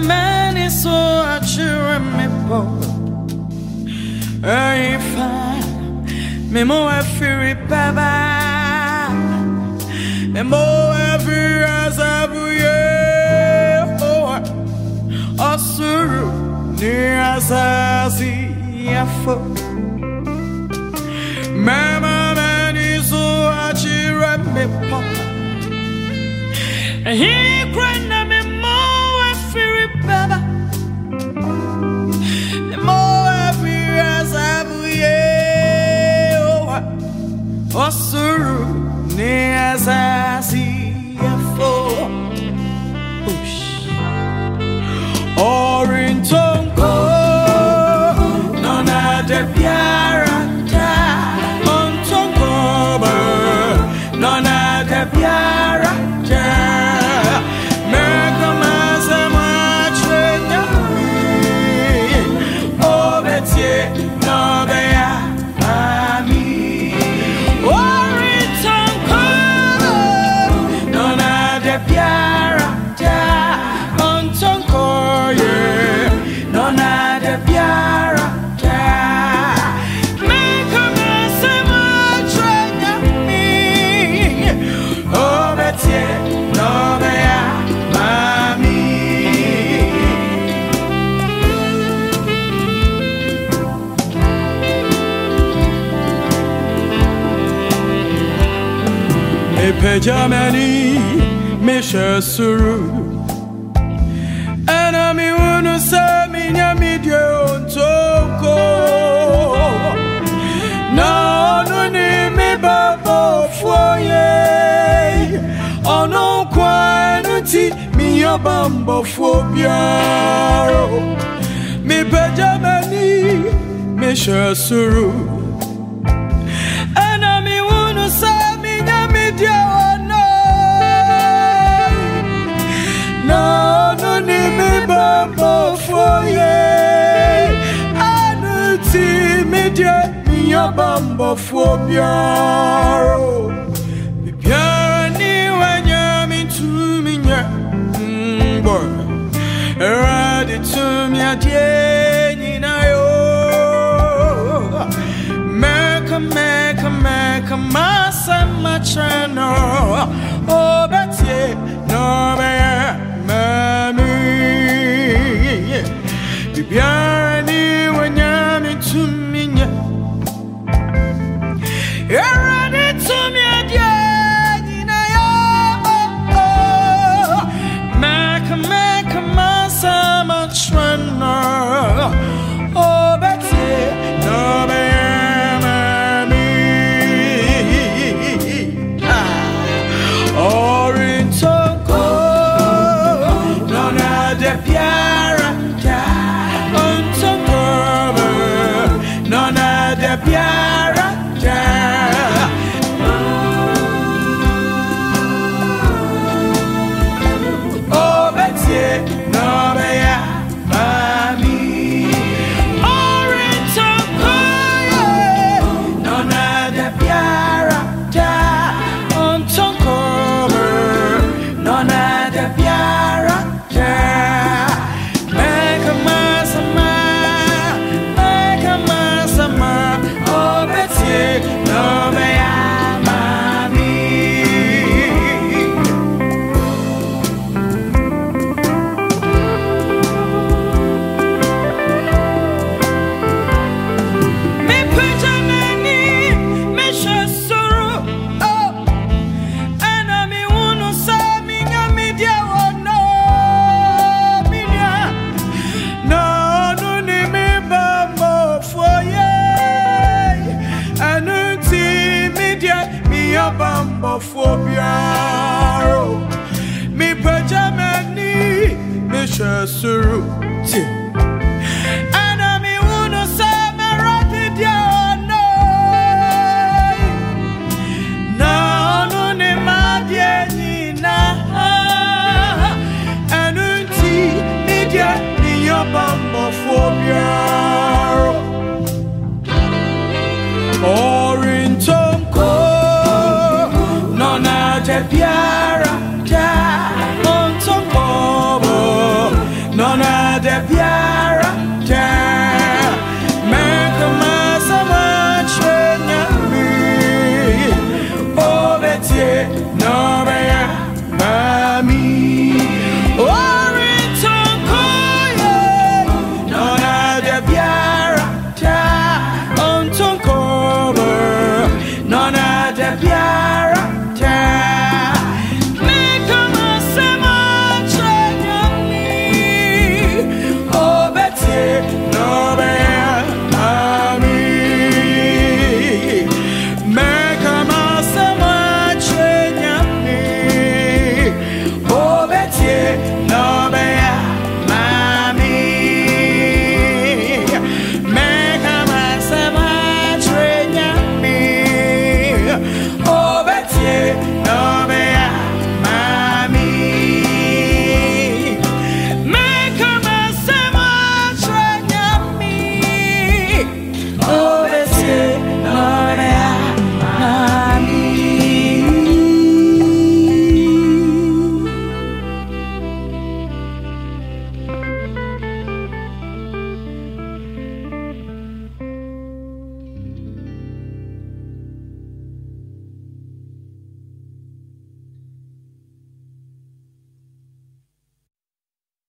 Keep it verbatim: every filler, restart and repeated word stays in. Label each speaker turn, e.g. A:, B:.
A: many so I cheer me po. Hey, fine. Me mo I fear it, baba. Me mo I fear as I buye. Oh, asuru ni asasi afo. Mama many so I cheer me po. He cried na me mo I fear it, baba. Me mo I fear as I buye. Osuru ni asasi afo. Push Orintonko nona de piara Ontonko nona de piara Mega mazama trenya Obetie no beya ami Orintonko nona de piara Ontonko nona de piara Mega mazama trenya Obetie no beya mami Me pejamani me shasuru Anami unu sa minyami diontoko Na onu ni mi babo foye Ono kwanu ti mi yobambo fobiaro Mi pejamani me shasuru Anami unu sa minyami diono No no ni mi babo foye Anu ti mi dia mi yobambo fobiaro Mi piani wanya mi tu mi nya Boy Ready to me a